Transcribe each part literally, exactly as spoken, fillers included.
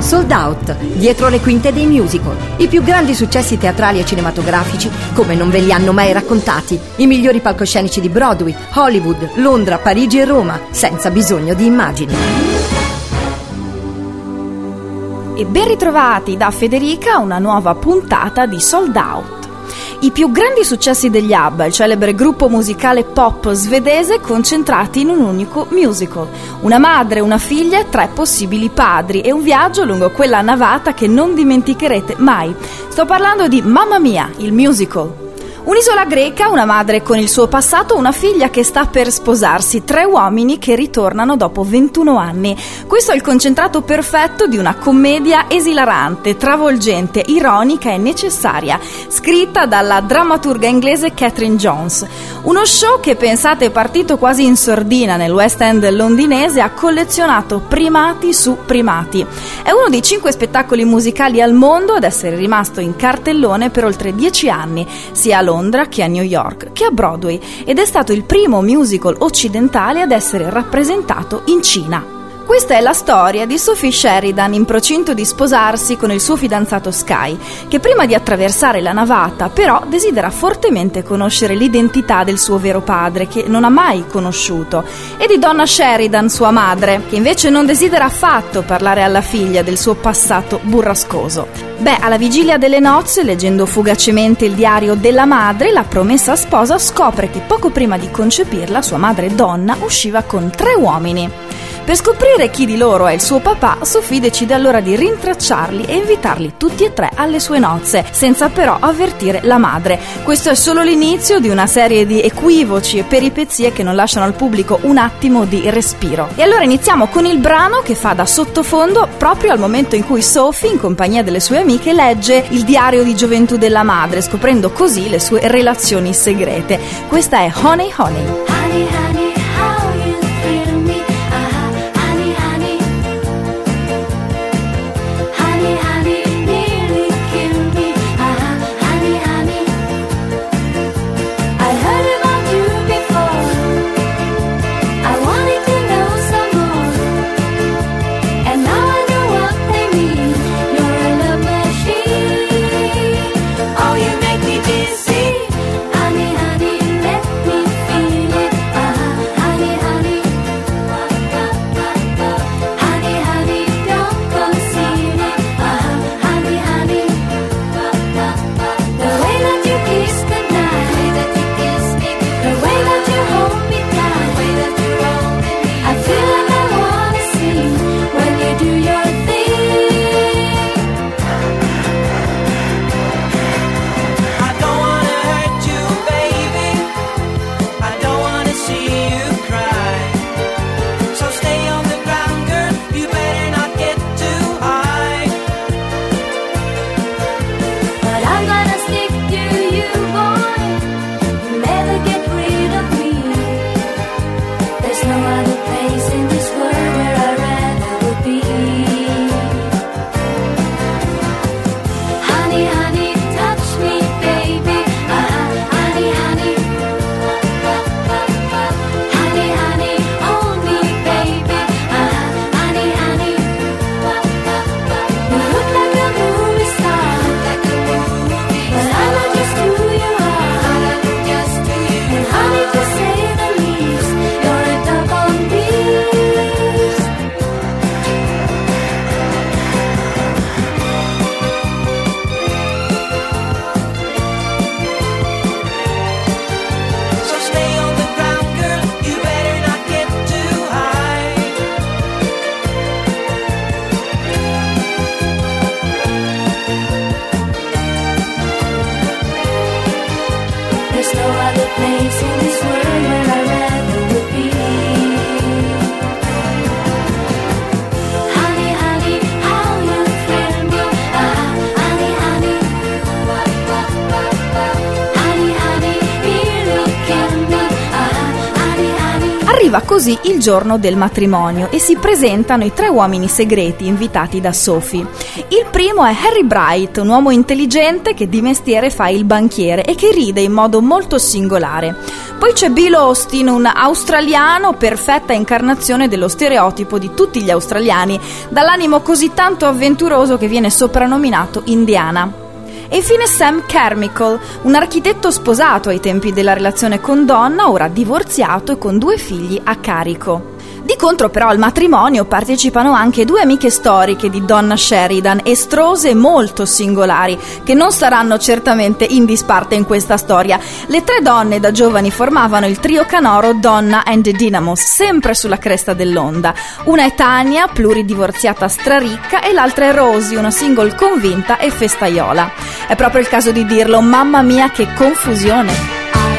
Sold Out, dietro le quinte dei musical. I più grandi successi teatrali e cinematografici come non ve li hanno mai raccontati. I migliori palcoscenici di Broadway, Hollywood, Londra, Parigi e Roma, senza bisogno di immagini. E ben ritrovati da Federica a una nuova puntata di Sold Out. I più grandi successi degli ABBA, il celebre gruppo musicale pop svedese, concentrati in un unico musical. Una madre, una figlia e tre possibili padri e un viaggio lungo quella navata che non dimenticherete mai. Sto parlando di Mamma Mia, il musical. Un'isola greca, una madre con il suo passato, una figlia che sta per sposarsi, tre uomini che ritornano dopo ventuno anni. Questo è il concentrato perfetto di una commedia esilarante, travolgente, ironica e necessaria, scritta dalla drammaturga inglese Catherine Jones. Uno show che, pensate, è partito quasi in sordina nel West End londinese, ha collezionato primati su primati. È uno dei cinque spettacoli musicali al mondo ad essere rimasto in cartellone per oltre dieci anni, sia a Londra che a New York che a Broadway, ed è stato il primo musical occidentale ad essere rappresentato in Cina. Questa è la storia di Sophie Sheridan in procinto di sposarsi con il suo fidanzato Sky, che prima di attraversare la navata però desidera fortemente conoscere l'identità del suo vero padre, che non ha mai conosciuto, e di Donna Sheridan, sua madre, che invece non desidera affatto parlare alla figlia del suo passato burrascoso. Beh, alla vigilia delle nozze, leggendo fugacemente il diario della madre, la promessa sposa scopre che poco prima di concepirla sua madre Donna usciva con tre uomini. Per scoprire chi di loro è il suo papà, Sophie decide allora di rintracciarli e invitarli tutti e tre alle sue nozze, senza però avvertire la madre. Questo è solo l'inizio di una serie di equivoci e peripezie che non lasciano al pubblico un attimo di respiro. E allora iniziamo con il brano che fa da sottofondo proprio al momento in cui Sophie, in compagnia delle sue amiche, legge il diario di gioventù della madre, scoprendo così le sue relazioni segrete. Questa è Honey Honey. Honey, honey. Dizzy, honey, honey, let me feel it. Uh-huh. così il giorno del matrimonio e si presentano i tre uomini segreti invitati da Sophie. Il primo è Harry Bright, un uomo intelligente che di mestiere fa il banchiere e che ride in modo molto singolare. Poi c'è Bill Austin, un australiano, perfetta incarnazione dello stereotipo di tutti gli australiani, dall'animo così tanto avventuroso che viene soprannominato Indiana. E infine Sam Carmichael, un architetto sposato ai tempi della relazione con Donna, ora divorziato e con due figli a carico. Di contro però al matrimonio partecipano anche due amiche storiche di Donna Sheridan, estrose e molto singolari, che non saranno certamente in disparte in questa storia. Le tre donne da giovani formavano il trio canoro Donna and the Dynamos, sempre sulla cresta dell'onda. Una è Tania, pluridivorziata straricca, e l'altra è Rosie, una single convinta e festaiola. È proprio il caso di dirlo, mamma mia che confusione!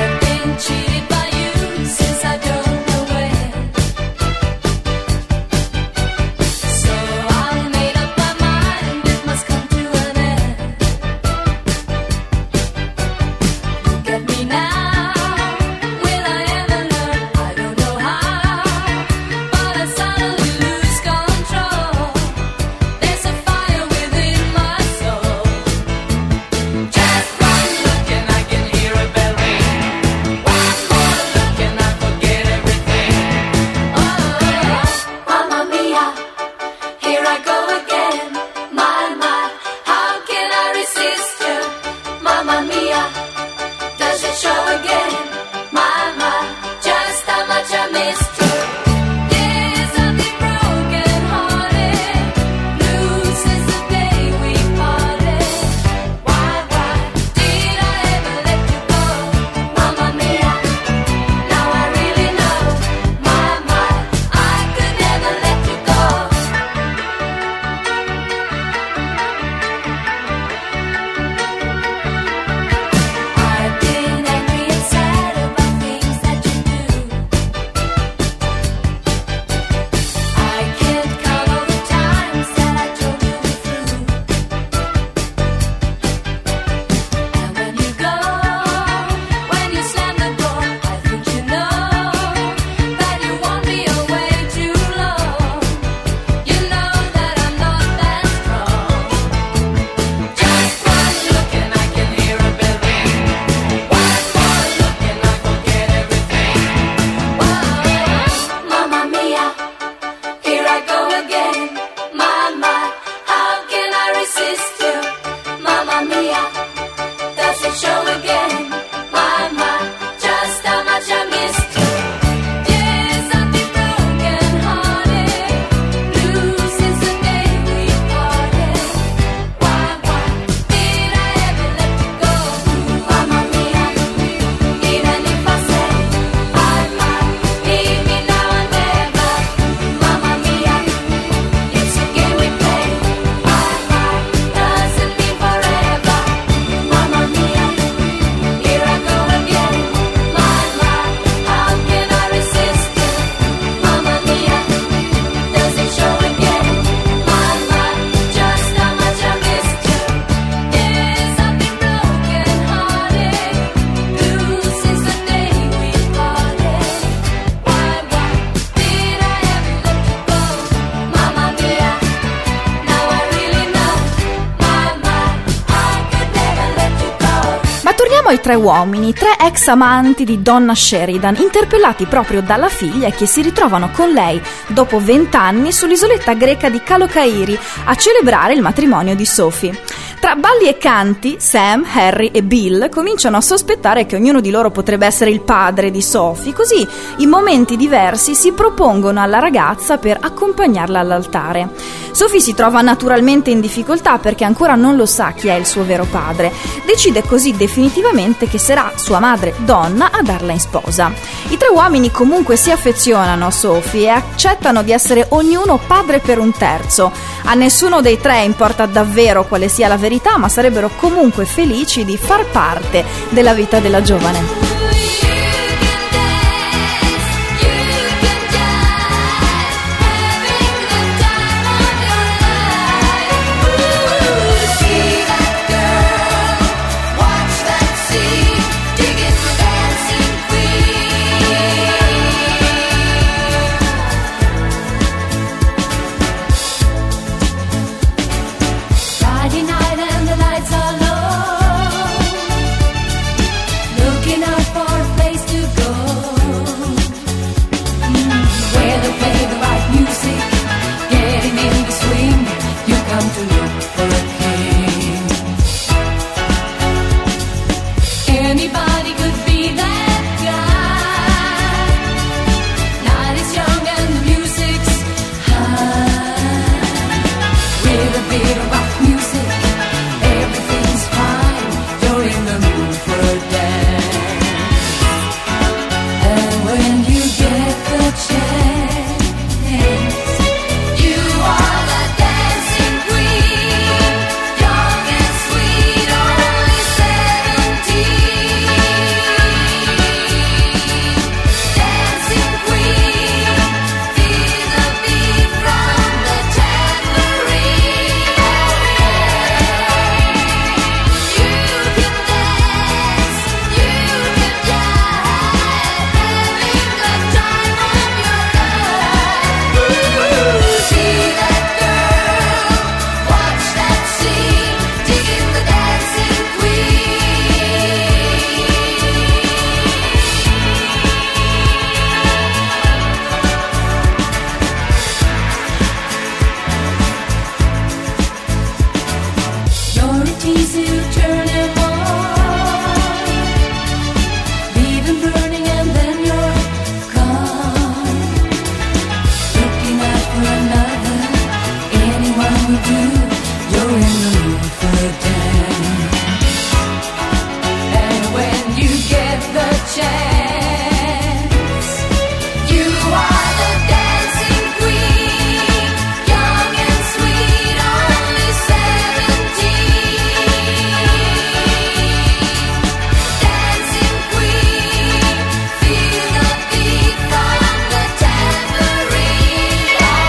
Ai tre uomini, tre ex amanti di Donna Sheridan, interpellati proprio dalla figlia e che si ritrovano con lei dopo vent'anni sull'isoletta greca di Kalokairi a celebrare il matrimonio di Sophie. Tra balli e canti, Sam, Harry e Bill cominciano a sospettare che ognuno di loro potrebbe essere il padre di Sophie, così in momenti diversi si propongono alla ragazza per accompagnarla all'altare. Sophie si trova naturalmente in difficoltà perché ancora non lo sa chi è il suo vero padre. Decide così definitivamente che sarà sua madre Donna a darla in sposa. I tre uomini comunque si affezionano a Sophie e accettano di essere ognuno padre per un terzo. A nessuno dei tre importa davvero quale sia la verità, ma sarebbero comunque felici di far parte della vita della giovane. beat of rock music, everything's fine. You're in the mood for a dance. And when you get the chance, you are the dancing queen, young and sweet, only seventeen. Dancing queen, feel the beat from the tambourine. You can dance, you can jive, having the time of your life. Ooh, see that girl, watch that scene, digging the dancing You're a tease who turn him on, leave him burning and then you're gone. Looking out for another, anyone will do. You're in the mood for a dance. And when you get the chance, you are the dancing queen, young and sweet, only seventeen. Dancing queen, feel the beat from the tambourine.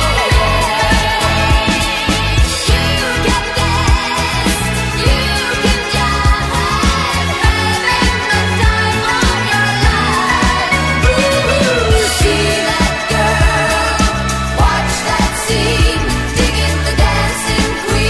You can dance, you can jive, having the time of your life. Ooh, see that girl, watch that scene, digging the dancing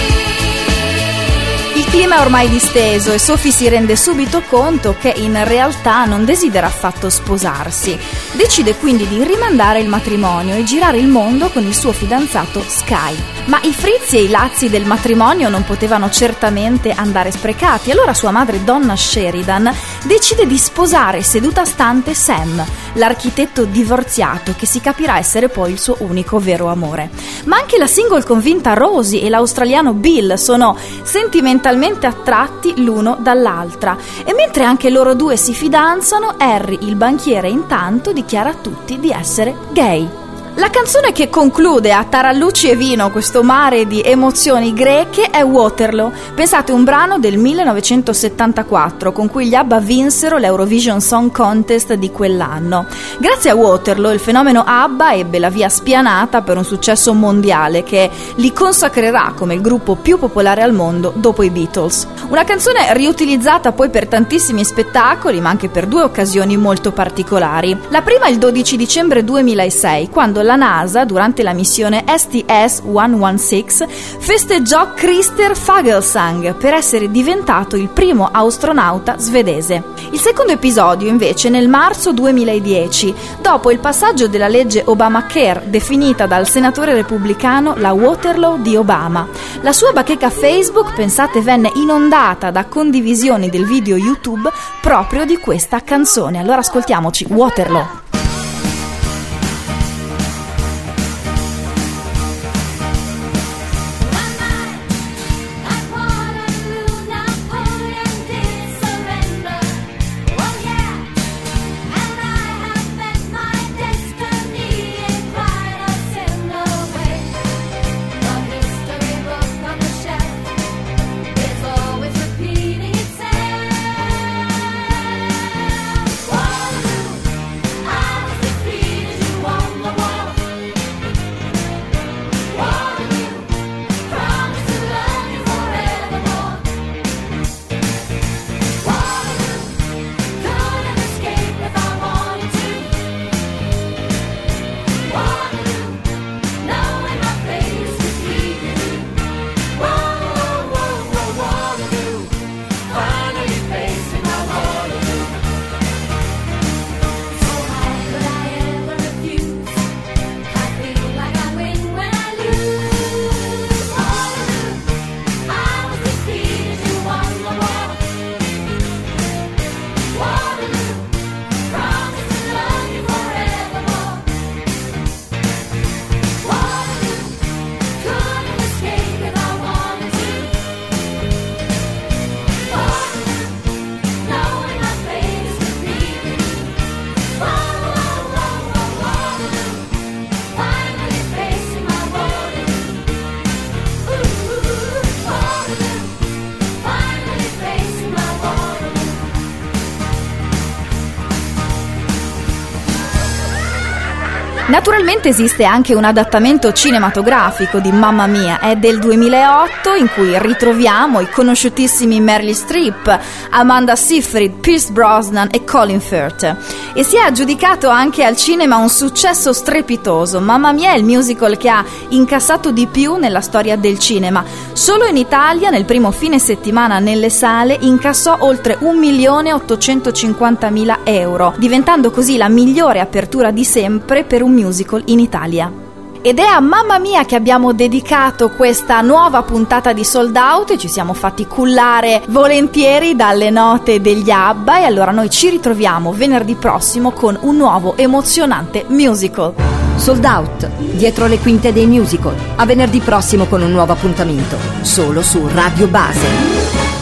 queen. Il clima è ormai disteso e Sophie si rende subito conto che in realtà non desidera affatto sposarsi. Decide quindi di rimandare il matrimonio e girare il mondo con il suo fidanzato Sky. Ma i frizzi e i lazzi del matrimonio non potevano certamente andare sprecati, allora sua madre Donna Sheridan decide di sposare seduta stante Sam, l'architetto divorziato che si capirà essere poi il suo unico vero amore. Ma anche la single convinta Rosie e l'australiano Bill sono sentimentalmente attratti l'uno dall'altra, e mentre anche loro due si fidanzano, Harry, il banchiere, intanto dichiara a tutti di essere gay. La canzone che conclude a tarallucci e vino questo mare di emozioni greche è Waterloo. Pensate, un brano del millenovecentosettantaquattro con cui gli ABBA vinsero l'Eurovision Song Contest di quell'anno. Grazie a Waterloo il fenomeno ABBA ebbe la via spianata per un successo mondiale che li consacrerà come il gruppo più popolare al mondo dopo i Beatles. Una canzone riutilizzata poi per tantissimi spettacoli, ma anche per due occasioni molto particolari. La prima il dodici dicembre duemilasei, quando la NASA, durante la missione S T S centodiciassette, festeggiò Christer Fuglesang per essere diventato il primo astronauta svedese. Il secondo episodio, invece, nel marzo duemiladieci, dopo il passaggio della legge Obamacare, definita dal senatore repubblicano la Waterloo di Obama. La sua bacheca Facebook, pensate, venne inondata da condivisioni del video YouTube proprio di questa canzone. Allora ascoltiamoci Waterloo. I Naturalmente esiste anche un adattamento cinematografico di Mamma Mia, è del duemilaotto, in cui ritroviamo i conosciutissimi Meryl Streep, Amanda Seyfried, Pierce Brosnan e Colin Firth. E si è aggiudicato anche al cinema un successo strepitoso. Mamma Mia è il musical che ha incassato di più nella storia del cinema. Solo in Italia, nel primo fine settimana nelle sale, incassò oltre un milione ottocentocinquantamila euro, diventando così la migliore apertura di sempre per un musical in Italia. Ed è a Mamma Mia che abbiamo dedicato questa nuova puntata di Sold Out e ci siamo fatti cullare volentieri dalle note degli ABBA, e allora noi ci ritroviamo venerdì prossimo con un nuovo emozionante musical. Sold Out, dietro le quinte dei musical. A venerdì prossimo con un nuovo appuntamento, solo su Radio Base.